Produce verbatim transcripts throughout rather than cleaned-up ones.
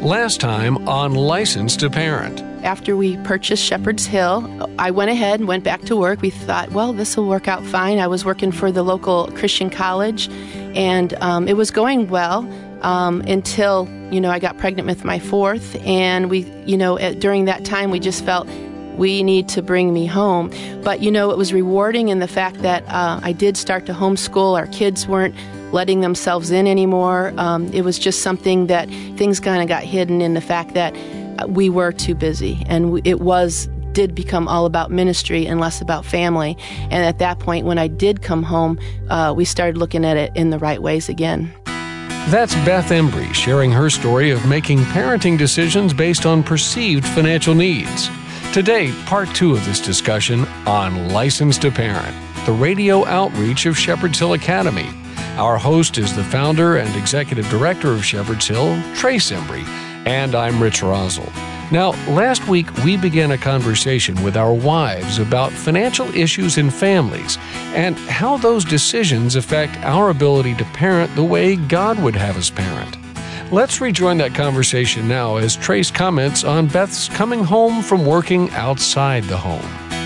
Last time on License to Parent. After we purchased Shepherd's Hill, I went ahead and went back to work. We thought, well, this will work out fine. I was working for the local Christian college, and um, it was going well um, until, you know, I got pregnant with my fourth. And we, you know, at, during that time, we just felt we need to bring me home. But, you know, it was rewarding in the fact that uh, I did start to homeschool. Our kids weren't letting themselves in anymore. Um, it was just something that things kind of got hidden in the fact that we were too busy, and it was did become all about ministry and less about family. And at that point, when I did come home, uh, we started looking at it in the right ways again. That's Beth Embry sharing her story of making parenting decisions based on perceived financial needs. Today, part two of this discussion on License to Parent, the radio outreach of Shepherd's Hill Academy. Our host is the founder and executive director of Shepherd's Hill, Trace Embry, and I'm Rich Rosell. Now, last week we began a conversation with our wives about financial issues in families and how those decisions affect our ability to parent the way God would have us parent. Let's rejoin that conversation now as Trace comments on Beth's coming home from working outside the home.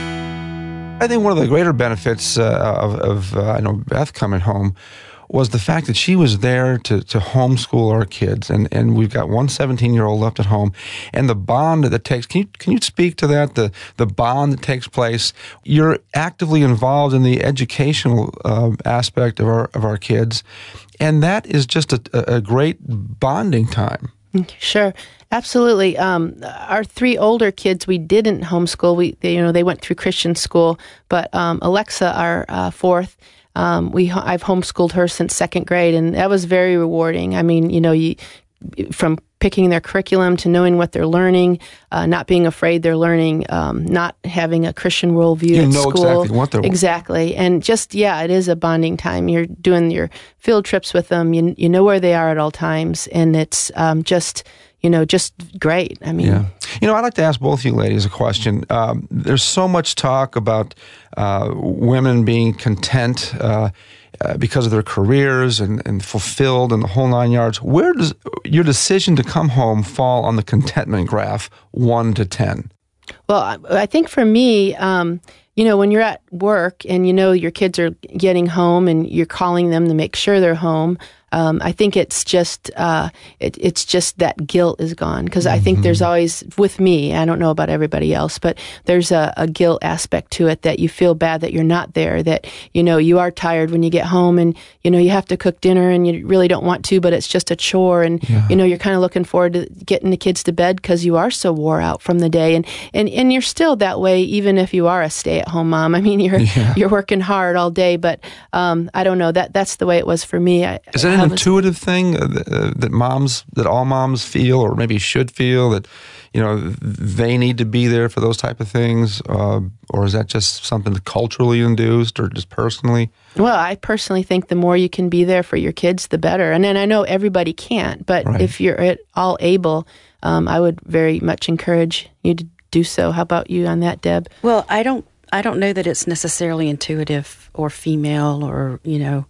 I think one of the greater benefits uh, of, of uh, I know Beth coming home was the fact that she was there to, to homeschool our kids, and, and we've got one seventeen-year-old left at home, and the bond that takes, can you, can you speak to that, the, the bond that takes place? You're actively involved in the educational uh, aspect of our, of our kids, and that is just a, a great bonding time. Sure. Absolutely. Um, our three older kids, we didn't homeschool. We, they, you know, they went through Christian school, but um, Alexa, our uh, fourth, Um, we I've homeschooled her since second grade, and that was very rewarding. I mean, you know, you from picking their curriculum to knowing what they're learning, uh, not being afraid they're learning, um, not having a Christian worldview you at know school. Exactly what they're exactly, and just yeah, it is a bonding time. You're doing your field trips with them. You you know where they are at all times, and it's um, just. You know, just great. I mean, yeah. You know, I'd like to ask both of you ladies a question. Um, there's so much talk about uh, women being content uh, uh, because of their careers and, and fulfilled and the whole nine yards. Where does your decision to come home fall on the contentment graph, one to ten? Well, I, I think for me, um, you know, when you're at work and you know your kids are getting home and you're calling them to make sure they're home, Um, I think it's just uh, it, it's just that guilt is gone, because I think there's always, with me, I don't know about everybody else, but there's a, a guilt aspect to it that you feel bad that you're not there, that, you know, you are tired when you get home and, you know, you have to cook dinner and you really don't want to, but it's just a chore, and, yeah. you know, you're kind of looking forward to getting the kids to bed because you are so wore out from the day, and, and, and you're still that way even if you are a stay-at-home mom. I mean, you're yeah. you're working hard all day, but um, I don't know, that that's the way it was for me. I, is that an intuitive thing uh, that moms, that all moms feel, or maybe should feel, that, you know, they need to be there for those type of things? Uh, or is that just something culturally induced or just personally? Well, I personally think the more you can be there for your kids, the better. And then I know everybody can't, but right. if you're at all able, um, I would very much encourage you to do so. How about you on that, Deb? Well, I don't, I don't know that it's necessarily intuitive or female or, you know,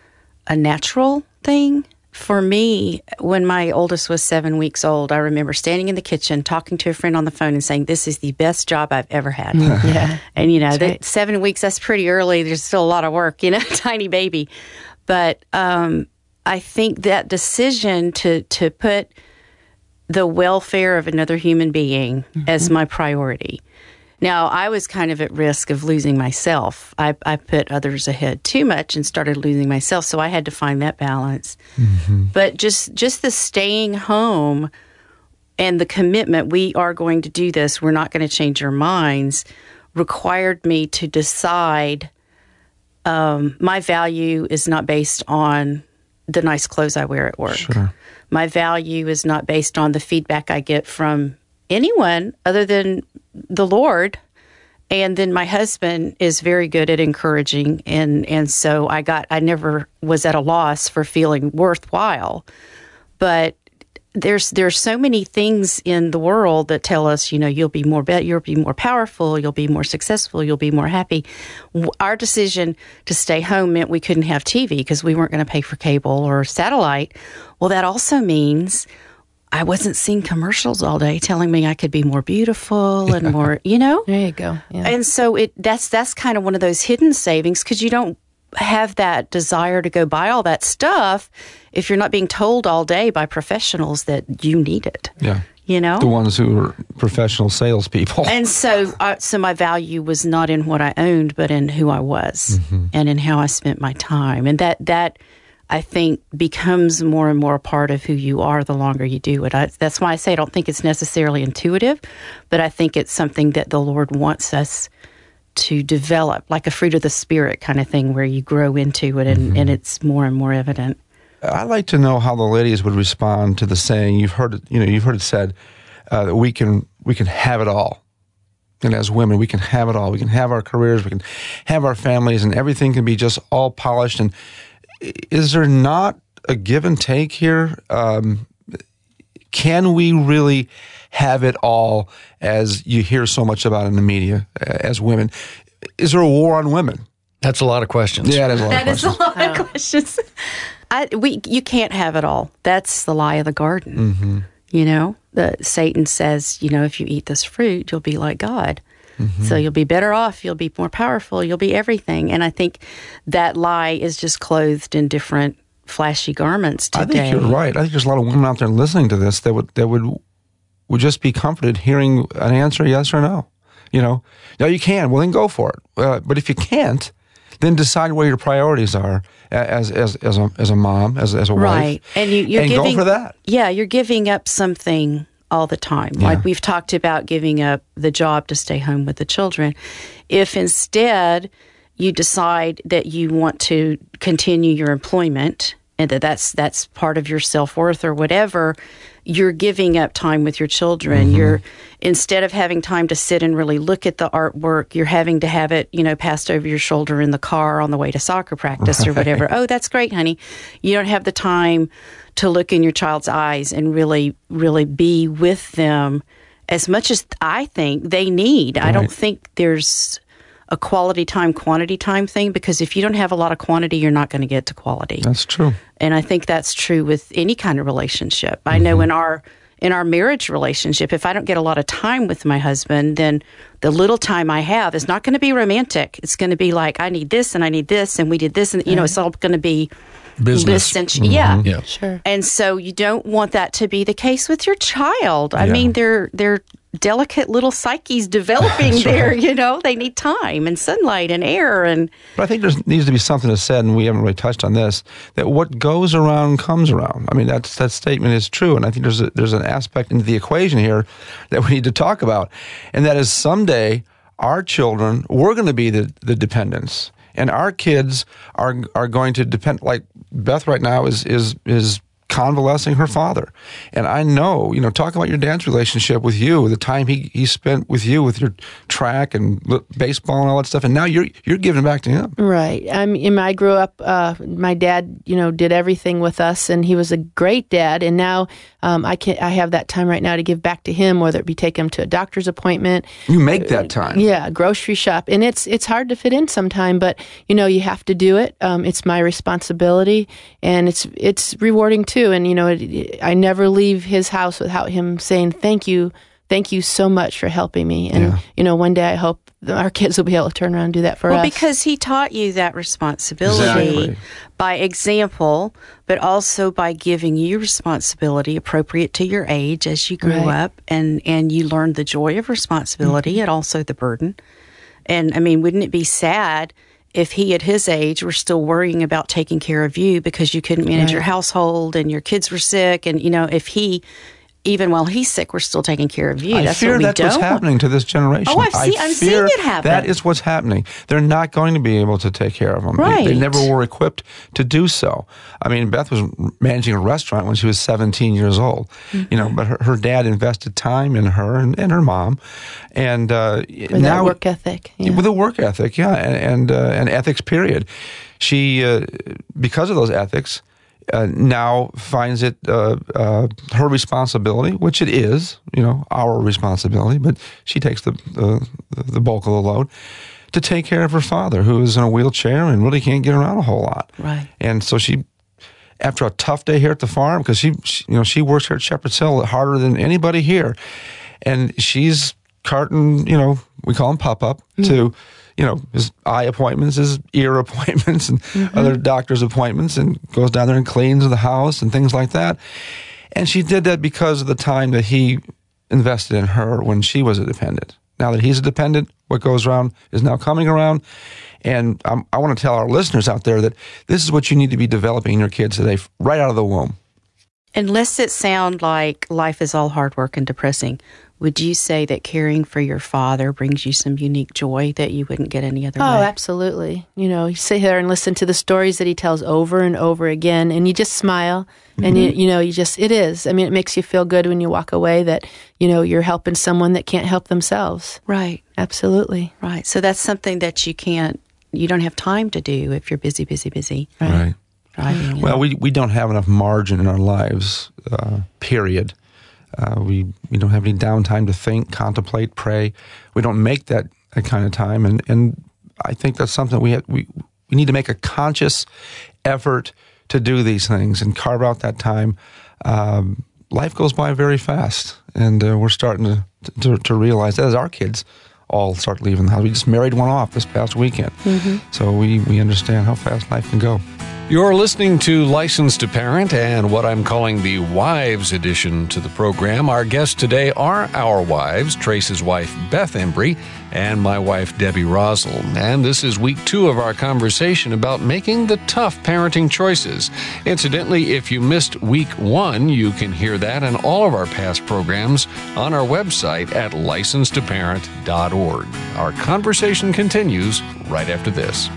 a natural thing. For me, when my oldest was seven weeks old, I remember standing in the kitchen, talking to a friend on the phone and saying, this is the best job I've ever had. Yeah. And, you know, that right. seven weeks, that's pretty early. There's still a lot of work, you know, tiny baby. But um, I think that decision to, to put the welfare of another human being mm-hmm. as my priority. Now, I was kind of at risk of losing myself. I, I put others ahead too much and started losing myself, so I had to find that balance. Mm-hmm. But just just the staying home and the commitment, we are going to do this, we're not going to change our minds, required me to decide um, my value is not based on the nice clothes I wear at work. Sure. My value is not based on the feedback I get from anyone other than the Lord. And then my husband is very good at encouraging. And, and so I got, I never was at a loss for feeling worthwhile. But there's, there's so many things in the world that tell us, you know, you'll be more, be- you'll be more powerful, you'll be more successful, you'll be more happy. Our decision to stay home meant we couldn't have T V because we weren't going to pay for cable or satellite. Well, that also means I wasn't seeing commercials all day telling me I could be more beautiful and more, you know? There you go. Yeah. And so it that's that's kind of one of those hidden savings, because you don't have that desire to go buy all that stuff if you're not being told all day by professionals that you need it. Yeah. You know? The ones who are professional salespeople. And so uh, so my value was not in what I owned, but in who I was mm-hmm. and in how I spent my time. And that that I think becomes more and more a part of who you are the longer you do it. I, that's why I say I don't think it's necessarily intuitive, but I think it's something that the Lord wants us to develop, like a fruit of the Spirit kind of thing, where you grow into it and, mm-hmm. and it's more and more evident. I'd like to know how the ladies would respond to the saying, you've heard it, you know, you've heard it said uh, that we can we can have it all. And as women, we can have it all. We can have our careers, we can have our families, and everything can be just all polished. And is there not a give and take here? Um, can we really have it all, as you hear so much about in the media, uh, as women? Is there a war on women? That's a lot of questions. Yeah, that is a lot that of questions. That is a lot of questions. I, we, you can't have it all. That's the lie of the garden. Mm-hmm. You know, the, Satan says, you know, if you eat this fruit, you'll be like God. Mm-hmm. So you'll be better off, you'll be more powerful, you'll be everything. And I think that lie is just clothed in different flashy garments today. I think you're right. I think there's a lot of women out there listening to this that would that would would just be comforted hearing an answer, yes or no. You know, no, you can. Well, then go for it. Uh, but if you can't, then decide where your priorities are as as as a as a mom, as as a right. wife, and you, you're and giving, go for that. Yeah, you're giving up something all the time. Yeah. Like we've talked about giving up the job to stay home with the children. If instead you decide that you want to continue your employment and that that's that's part of your self-worth or whatever, you're giving up time with your children. Mm-hmm. You're, instead of having time to sit and really look at the artwork, you're having to have it, you know, passed over your shoulder in the car on the way to soccer practice right. or whatever. Oh, that's great, honey. You don't have the time to look in your child's eyes and really, really be with them as much as I think they need. Right. I don't think there's a quality time, quantity time thing, because if you don't have a lot of quantity, you're not going to get to quality. That's true. And I think that's true with any kind of relationship. Mm-hmm. I know in our in our marriage relationship, if I don't get a lot of time with my husband, then the little time I have is not going to be romantic. It's going to be like, I need this and I need this and we did this. And, you mm-hmm. know, it's all going to be business. Mm-hmm. Yeah. yeah. Sure. And so you don't want that to be the case with your child. I yeah. mean, they're they're delicate little psyches developing there, right. you know, they need time and sunlight and air. And but I think there needs to be something to said, and we haven't really touched on this, that what goes around comes around. I mean, that's, that statement is true, and I think there's a, there's an aspect into the equation here that we need to talk about, and that is someday our children, we're going to be the, the dependents, and our kids are are going to depend, like Beth right now is is is convalescing her father. And I know, you know, talk about your dad's relationship with you, the time he, he spent with you, with your track and baseball and all that stuff. And now you're you're giving back to him. Right. I mean, I grew up, uh, my dad, you know, did everything with us, and he was a great dad. And now um, I can I have that time right now to give back to him, whether it be take him to a doctor's appointment. You make that time. Yeah, grocery shop. And it's it's hard to fit in sometime, but, you know, you have to do it. Um, it's my responsibility, and it's it's rewarding too. And, you know, it, it, I never leave his house without him saying, thank you, thank you so much for helping me. And, yeah. you know, one day I hope our kids will be able to turn around and do that for well, us. Well, because he taught you that responsibility exactly. by example, but also by giving you responsibility appropriate to your age as you grew right. up, and, and you learned the joy of responsibility mm-hmm. and also the burden. And, I mean, wouldn't it be sad if he at his age were still worrying about taking care of you because you couldn't manage right. your household and your kids were sick, and, you know, if he, even while he's sick, we're still taking care of you. I that's fear what we that's don't what's happening to this generation. Oh, I've seen, I I'm fear seeing it happen. That is what's happening. They're not going to be able to take care of them. Right. They, they never were equipped to do so. I mean, Beth was managing a restaurant when she was seventeen years old, mm-hmm. you know, but her, her dad invested time in her and, and her mom. And uh, with now, that work ethic. Yeah. With a work ethic, yeah, and, and uh, an ethics, period. She, uh, because of those ethics, Uh, now finds it uh, uh, her responsibility, which it is, you know, our responsibility, but she takes the, the the bulk of the load to take care of her father, who is in a wheelchair and really can't get around a whole lot. Right. And so she, after a tough day here at the farm, because she, she, you know, she works here at Shepherd's Hill harder than anybody here, and she's carting, you know, we call them pop-up, mm-hmm. to, you know, his eye appointments, his ear appointments, and mm-hmm. other doctor's appointments, and goes down there and cleans the house and things like that. And she did that because of the time that he invested in her when she was a dependent. Now that he's a dependent, what goes around is now coming around. And um, I want to tell our listeners out there that this is what you need to be developing in your kids today, right out of the womb. Unless it sound like life is all hard work and depressing, would you say that caring for your father brings you some unique joy that you wouldn't get any other oh, way? Oh, absolutely. You know, you sit here and listen to the stories that he tells over and over again, and you just smile. Mm-hmm. And, you, you know, you just, it is. I mean, it makes you feel good when you walk away that, you know, you're helping someone that can't help themselves. Right. Absolutely. Right. So that's something that you can't, you don't have time to do if you're busy, busy, busy. Right. right. Driving. Well, we, we don't have enough margin in our lives, uh, period. Uh, we we don't have any downtime to think, contemplate, pray. We don't make that, that kind of time, and and I think that's something we have, we we need to make a conscious effort to do these things and carve out that time. Um, life goes by very fast, and uh, we're starting to, to to realize that as our kids all start leaving the house. We just married one off this past weekend, mm-hmm. so we we understand how fast life can go. You're listening to Licensed to Parent and what I'm calling the Wives edition to the program. Our guests today are our wives, Trace's wife, Beth Embry, and my wife, Debbie Rosel. And this is week two of our conversation about making the tough parenting choices. Incidentally, if you missed week one, you can hear that and all of our past programs on our website at licensed to parent dot org. Our conversation continues right after this.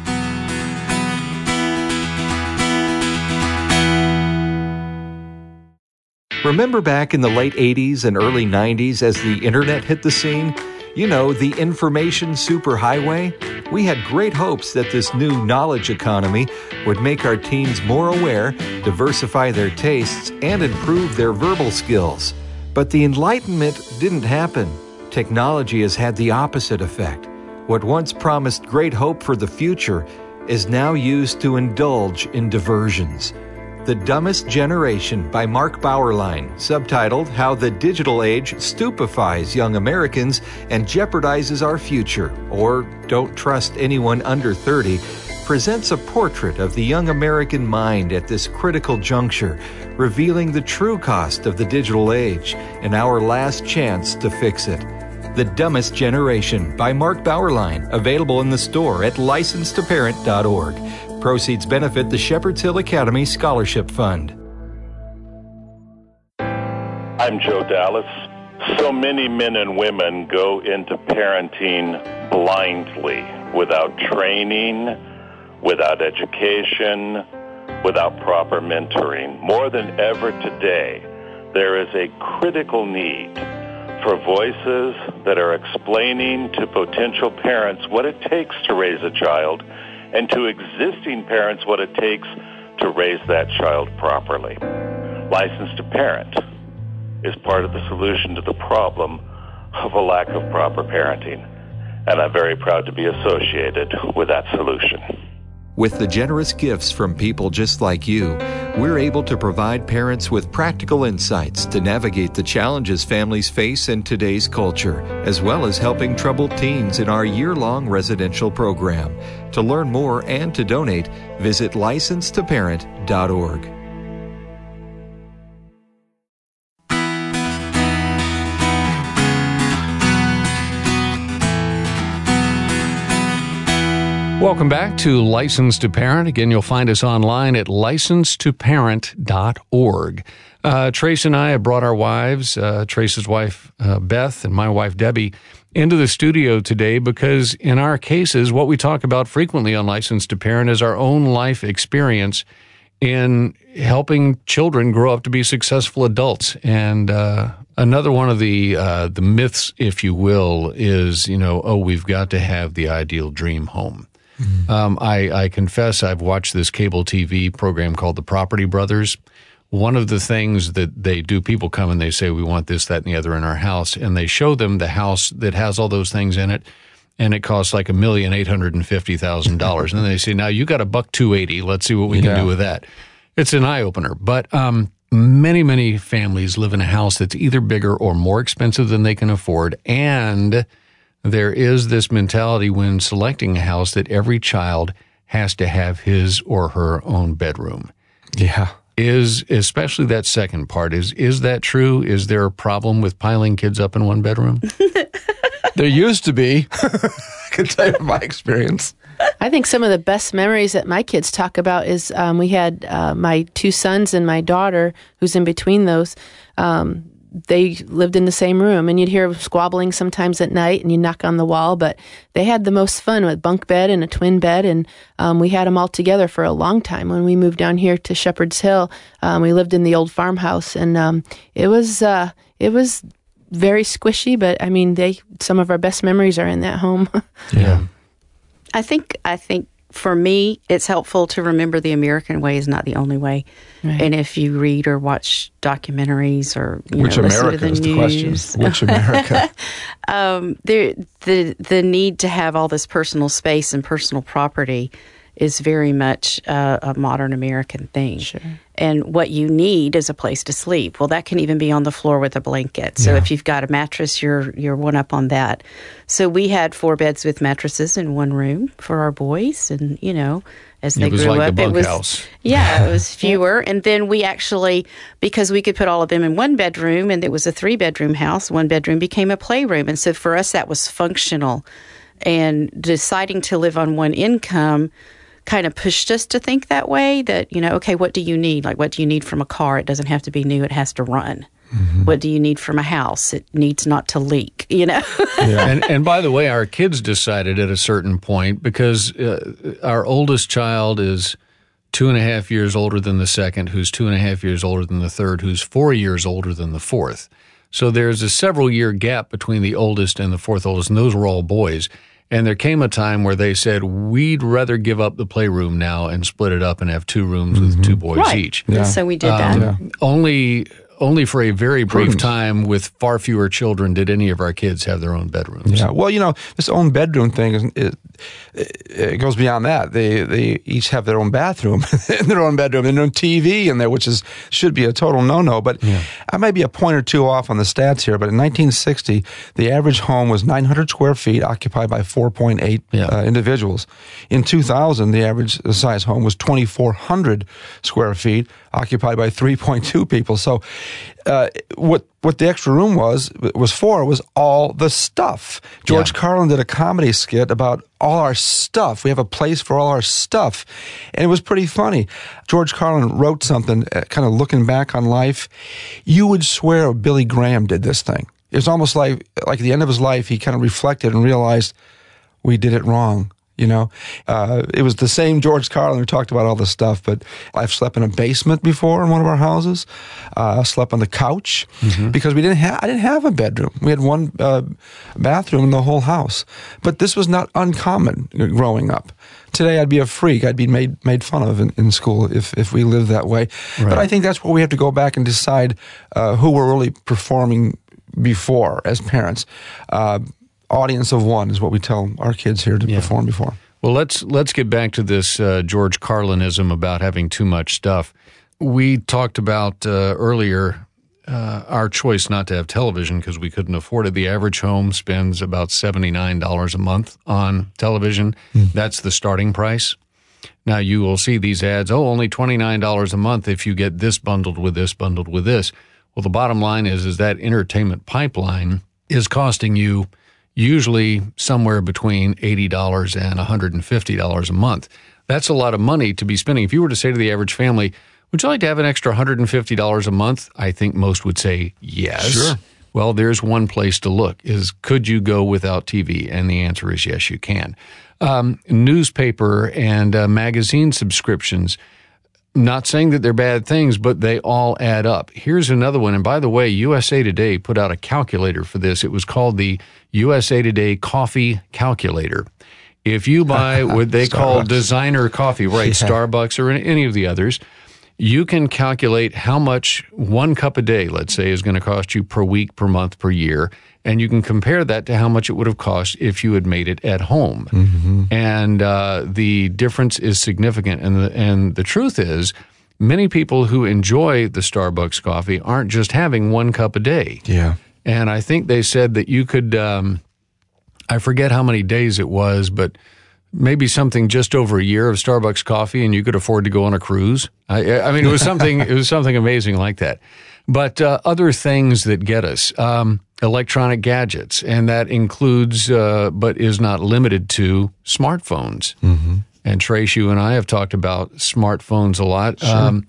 Remember back in the late eighties and early nineties as the internet hit the scene? You know, the information superhighway? We had great hopes that this new knowledge economy would make our teens more aware, diversify their tastes, and improve their verbal skills. But the enlightenment didn't happen. Technology has had the opposite effect. What once promised great hope for the future is now used to indulge in diversions. The Dumbest Generation by Mark Bauerlein, subtitled How the Digital Age Stupefies Young Americans and Jeopardizes Our Future, or Don't Trust Anyone Under thirty, presents a portrait of the young American mind at this critical juncture, revealing the true cost of the digital age and our last chance to fix it. The Dumbest Generation by Mark Bauerlein, available in the store at licensed to parent dot org. Proceeds benefit the Shepherd's Hill Academy Scholarship Fund. I'm Joe Dallas. So many men and women go into parenting blindly, without training, without education, without proper mentoring. More than ever today, there is a critical need for voices that are explaining to potential parents what it takes to raise a child, and to existing parents what it takes to raise that child properly. Licensed to Parent is part of the solution to the problem of a lack of proper parenting, and I'm very proud to be associated with that solution. With the generous gifts from people just like you, we're able to provide parents with practical insights to navigate the challenges families face in today's culture, as well as helping troubled teens in our year-long residential program. To learn more and to donate, visit licensed to parent dot org. Welcome back to Licensed to Parent. Again, you'll find us online at licensed to parent dot org. Uh, Trace and I have brought our wives, uh, Trace's wife, uh, Beth, and my wife, Debbie, into the studio today because in our cases, what we talk about frequently on Licensed to Parent is our own life experience in helping children grow up to be successful adults. And uh, another one of the uh, the myths, if you will, is, you know, oh, we've got to have the ideal dream home. Mm-hmm. Um, I, I confess I've watched this cable T V program called The Property Brothers. One of the things that they do, people come and they say, we want this, that, and the other in our house. And they show them the house that has all those things in it, and it costs like a million eight hundred and fifty thousand dollars. And then they say, now you got a buck two eighty. Let's see what we yeah. can do with that. It's an eye-opener. But um, many, many families live in a house that's either bigger or more expensive than they can afford. And there is this mentality when selecting a house that every child has to have his or her own bedroom. Yeah. Is, especially that second part, is is that true? Is there a problem with piling kids up in one bedroom? There used to be. I can tell you from my experience. I think some of the best memories that my kids talk about is um, we had uh, my two sons and my daughter, who's in between those. Um, they lived in the same room, and you'd hear squabbling sometimes at night, and you knock on the wall. But they had the most fun with bunk bed and a twin bed, and um, we had them all together for a long time. When we moved down here to Shepherd's Hill, um, we lived in the old farmhouse, and um, it was uh, it was very squishy. But I mean, they some of our best memories are in that home. Yeah. I think I think for me, it's helpful to remember the American way is not the only way. Right. And if you read or watch documentaries or you Which know, America listen to the is news, the question. Which America? um, there, the the need to have all this personal space and personal property is very much uh, a modern American thing. Sure. And what you need is a place to sleep. Well, that can even be on the floor with a blanket. So Yeah. if you've got a mattress, you're you're one up on that. So we had four beds with mattresses in one room for our boys, and you know, as they It was grew like up, the it was bunkhouse. yeah, it was fewer. And then we actually, because we could put all of them in one bedroom, and it was a three bedroom house, one bedroom became a playroom, and so for us that was functional. And deciding to live on one income kind of pushed us to think that way, that, you know, okay, what do you need? Like, what do you need from a car? It doesn't have to be new. It has to run. Mm-hmm. What do you need from a house? It needs not to leak, you know? Yeah. and, and by the way, our kids decided at a certain point, because uh, our oldest child is two and a half years older than the second, who's two and a half years older than the third, who's four years older than the fourth. So there's a several year gap between the oldest and the fourth oldest, and those were all boys. And there came a time where they said, we'd rather give up the playroom now and split it up and have two rooms mm-hmm. with two boys right. each. Yeah. So we did that. Um, Yeah. Only only for a very brief Prudence. time with far fewer children did any of our kids have their own bedrooms. Yeah. Well, you know, this own bedroom thing is it, it goes beyond that. They they each have their own bathroom in their own bedroom and their own T V in there, which is should be a total no-no. But yeah. I might be a point or two off on the stats here. But in nineteen sixty, the average home was nine hundred square feet, occupied by four point eight yeah. uh, individuals. In two thousand, the average size home was twenty-four hundred square feet, occupied by three point two people. So, uh, what what the extra room was was for was all the stuff. George yeah. Carlin did a comedy skit about all our stuff. We have a place for all our stuff, and it was pretty funny. George Carlin wrote something, uh, kind of looking back on life. You would swear Billy Graham did this thing. It was almost like like at the end of his life, he kind of reflected and realized we did it wrong. You know, uh, it was the same George Carlin who talked about all this stuff, but I've slept in a basement before in one of our houses. Uh, I slept on the couch mm-hmm. because we didn't have, I didn't have a bedroom. We had one uh, bathroom in the whole house. But this was not uncommon growing up. Today I'd be a freak. I'd be made made fun of in, in school if, if we lived that way. Right. But I think that's where we have to go back and decide uh, who we're really performing before as parents. Uh, Audience of one is what we tell our kids here to yeah. perform before. Well, let's let's get back to this uh, George Carlinism about having too much stuff. We talked about uh, earlier uh, our choice not to have television because we couldn't afford it. The average home spends about seventy-nine dollars a month on television. Mm. That's the starting price. Now, you will see these ads, oh, only twenty-nine dollars a month if you get this bundled with this, bundled with this. Well, the bottom line is, is that entertainment pipeline is costing you usually somewhere between eighty dollars and one hundred fifty dollars a month. That's a lot of money to be spending. If you were to say to the average family, would you like to have an extra one hundred fifty dollars a month? I think most would say yes. Sure. Well, there's one place to look, is could you go without T V? And the answer is yes, you can. Um, newspaper and uh, magazine subscriptions, not saying that they're bad things, but they all add up. Here's another one. And by the way, U S A Today put out a calculator for this. It was called the U S A Today Coffee Calculator. If you buy what they call designer coffee, right, yeah. Starbucks or any of the others, you can calculate how much one cup a day, let's say, is going to cost you per week, per month, per year. And you can compare that to how much it would have cost if you had made it at home. Mm-hmm. And uh, the difference is significant. And the, and the truth is, many people who enjoy the Starbucks coffee aren't just having one cup a day. Yeah. And I think they said that you could, um, I forget how many days it was, but maybe something just over a year of Starbucks coffee, and you could afford to go on a cruise. I, I mean, it was something, it was something amazing like that. But uh, other things that get us, um, electronic gadgets, and that includes, uh, but is not limited to, smartphones. Mm-hmm. And Trace, you and I have talked about smartphones a lot. Sure. Um,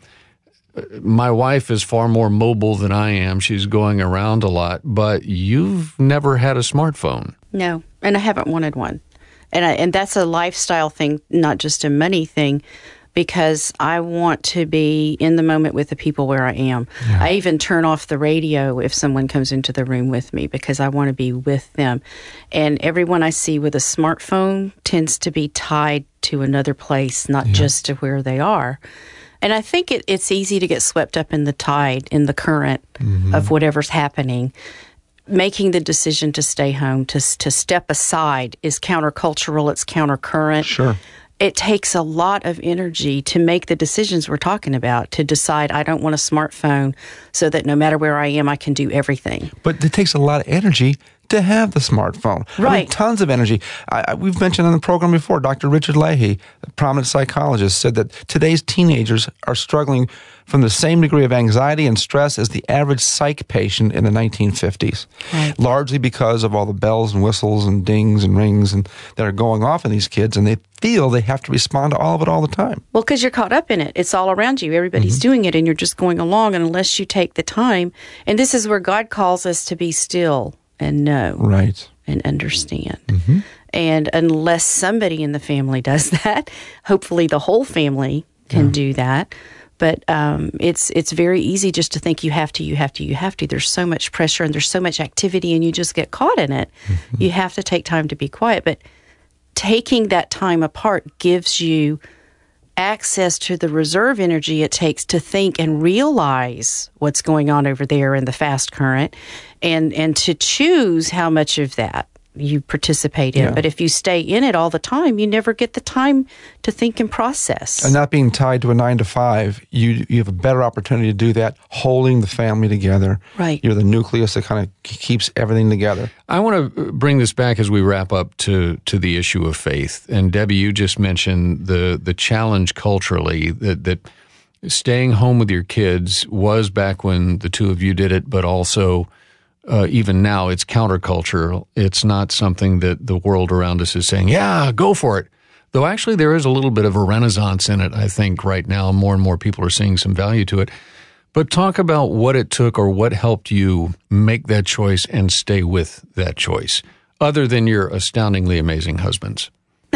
my wife is far more mobile than I am. She's going around a lot, but you've never had a smartphone. No, and I haven't wanted one. And I, and that's a lifestyle thing, not just a money thing, because I want to be in the moment with the people where I am. Yeah. I even turn off the radio if someone comes into the room with me because I want to be with them. And everyone I see with a smartphone tends to be tied to another place, not yeah. just to where they are. And I think it, it's easy to get swept up in the tide, in the current mm-hmm. of whatever's happening. Making the decision to stay home, to to step aside, is countercultural. It's countercurrent. Sure. It takes a lot of energy to make the decisions we're talking about, to decide I don't want a smartphone so that no matter where I am, I can do everything. But it takes a lot of energy to have the smartphone. Right. I mean, tons of energy. I, I, we've mentioned on the program before, Doctor Richard Leahy, a prominent psychologist, said that today's teenagers are struggling from the same degree of anxiety and stress as the average psych patient in the nineteen fifties, right. largely because of all the bells and whistles and dings and rings and that are going off in these kids, and they feel they have to respond to all of it all the time. Well, because you're caught up in it. It's all around you. Everybody's mm-hmm. doing it, and you're just going along, and unless you take the time, and this is where God calls us to be still and know right. and understand. Mm-hmm. And unless somebody in the family does that, hopefully the whole family can yeah. do that. But um, it's it's very easy just to think you have to, you have to, you have to. There's so much pressure and there's so much activity and you just get caught in it. Mm-hmm. You have to take time to be quiet. But taking that time apart gives you access to the reserve energy it takes to think and realize what's going on over there in the fast current and, and to choose how much of that you participate in. Yeah. But if you stay in it all the time, you never get the time to think and process. And not being tied to a nine to five, you you have a better opportunity to do that, holding the family together. Right. You're the nucleus that kind of keeps everything together. I want to bring this back as we wrap up to, to the issue of faith. And Debbie, you just mentioned the, the challenge culturally that, that staying home with your kids was back when the two of you did it, but also Uh, even now, it's countercultural. It's not something that the world around us is saying, yeah, go for it. Though actually there is a little bit of a renaissance in it, I think, right now. More and more people are seeing some value to it. But talk about what it took or what helped you make that choice and stay with that choice, other than your astoundingly amazing husbands.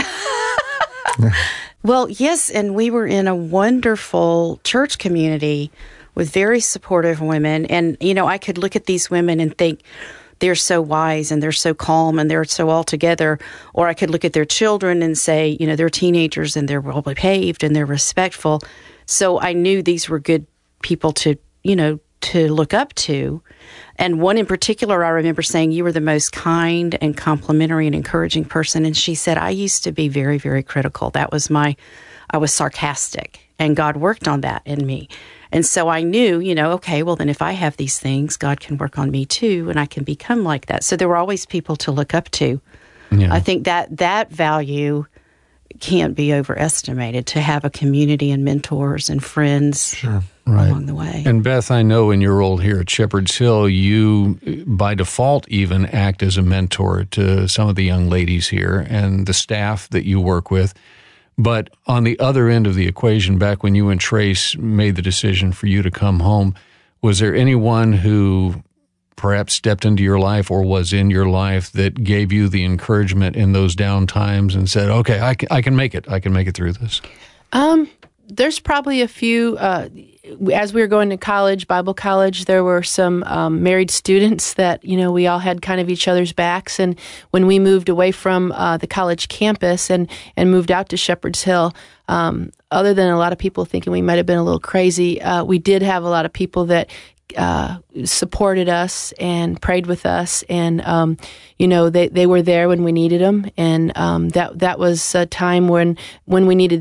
Well, yes, and we were in a wonderful church community with very supportive women. And, you know, I could look at these women and think they're so wise and they're so calm and they're so all together. Or I could look at their children and say, you know, they're teenagers and they're well behaved and they're respectful. So I knew these were good people to, you know, to look up to. And one in particular, I remember saying, you were the most kind and complimentary and encouraging person. And she said, I used to be very, very critical. That was my, I was sarcastic. And God worked on that in me. And so I knew, you know, okay, well, then if I have these things, God can work on me too, and I can become like that. So there were always people to look up to. Yeah. I think that that value can't be overestimated, to have a community and mentors and friends sure. right. along the way. And Beth, I know in your role here at Shepherd's Hill, you, by default, even act as a mentor to some of the young ladies here and the staff that you work with. But on the other end of the equation, back when you and Trace made the decision for you to come home, was there anyone who perhaps stepped into your life or was in your life that gave you the encouragement in those down times and said, okay, I can, I can make it. I can make it through this? Um, there's probably a few, uh, as we were going to college, Bible college, there were some um, married students that, you know, we all had kind of each other's backs. And when we moved away from uh, the college campus and, and moved out to Shepherd's Hill, um, other than a lot of people thinking we might have been a little crazy, uh, we did have a lot of people that uh, supported us and prayed with us. And, um, you know, they, they were there when we needed them. And um, that that was a time when when we needed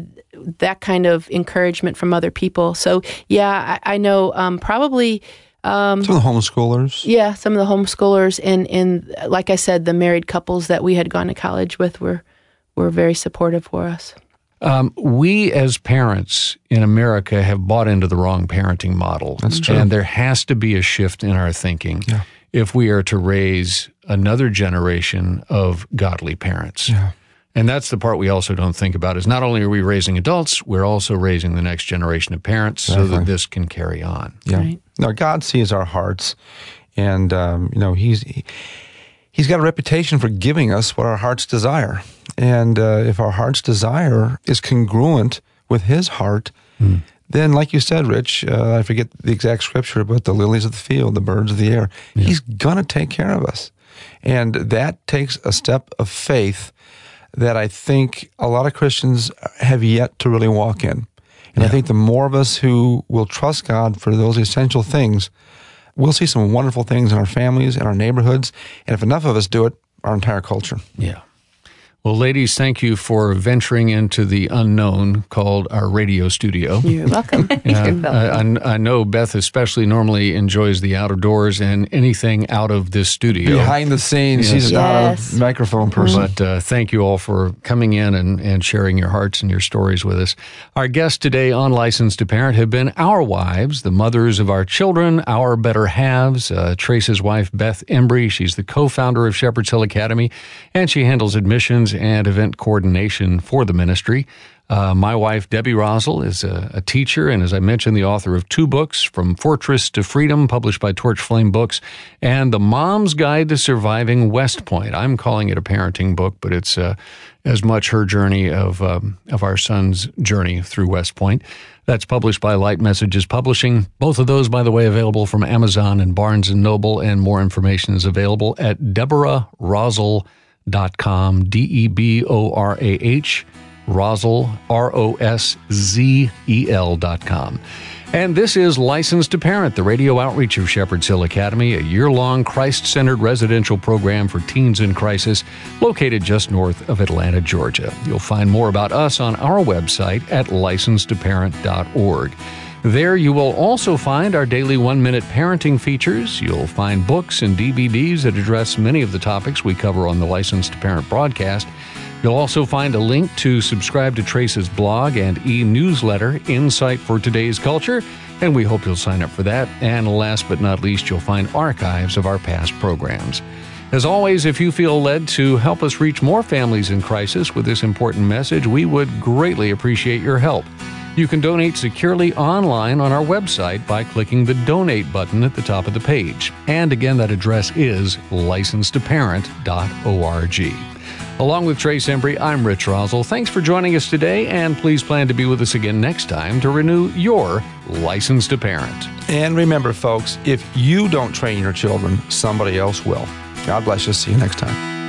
that kind of encouragement from other people. So, yeah, I, I know um, probably... Um, some of the homeschoolers. Yeah, some of the homeschoolers. And, and like I said, the married couples that we had gone to college with were, were very supportive for us. Um, we as parents in America have bought into the wrong parenting model. That's true. And there has to be a shift in our thinking Yeah. if we are to raise another generation of godly parents. Yeah. And that's the part we also don't think about is not only are we raising adults, we're also raising the next generation of parents Exactly. so that this can carry on. Yeah. Right. Now, God sees our hearts, and, um, you know, he's, he, he's got a reputation for giving us what our hearts desire. And uh, if our heart's desire is congruent with his heart, mm. then, like you said, Rich, uh, I forget the exact scripture, but the lilies of the field, the birds of the air, yeah. he's going to take care of us. And that takes a step of faith that I think a lot of Christians have yet to really walk in. And yeah. I think the more of us who will trust God for those essential things, we'll see some wonderful things in our families, in our neighborhoods, and if enough of us do it, our entire culture. Yeah. Well, ladies, thank you for venturing into the unknown called our radio studio. You're welcome. Yeah, You're welcome. I, I know Beth especially normally enjoys the outdoors and anything out of this studio. Behind the scenes, Yes. she's Yes. not a microphone person. But uh, thank you all for coming in and, and sharing your hearts and your stories with us. Our guests today on Licensed to Parent have been our wives, the mothers of our children, our better halves. Uh, Trace's wife, Beth Embry, she's the co-founder of Shepherd's Hill Academy, and she handles admissions and event coordination for the ministry. Uh, my wife, Debbie Rosel, is a, a teacher and, as I mentioned, the author of two books, From Fortress to Freedom, published by Torch Flame Books, and The Mom's Guide to Surviving West Point. I'm calling it a parenting book, but it's uh, as much her journey of um, of our son's journey through West Point. That's published by Light Messages Publishing. Both of those, by the way, available from Amazon and Barnes and Noble, and more information is available at Deborah Rosel dot com, D E B O R A H, Rosel, R O S Z E L dot com. And this is Licensed to Parent, the radio outreach of Shepherd's Hill Academy, a year-long Christ-centered residential program for teens in crisis located just north of Atlanta, Georgia. You'll find more about us on our website at licensed to parent dot org. There you will also find our daily one-minute parenting features. You'll find books and D V Ds that address many of the topics we cover on the Licensed to Parent broadcast. You'll also find a link to subscribe to Trace's blog and e-newsletter, Insight for Today's Culture, and we hope you'll sign up for that. And last but not least, you'll find archives of our past programs. As always, if you feel led to help us reach more families in crisis with this important message, we would greatly appreciate your help. You can donate securely online on our website by clicking the Donate button at the top of the page. And again, that address is licensed to parent dot org. Along with Trace Embry, I'm Rich Rosel. Thanks for joining us today, and please plan to be with us again next time to renew your License to Parent. And remember, folks, if you don't train your children, somebody else will. God bless you. See you next time.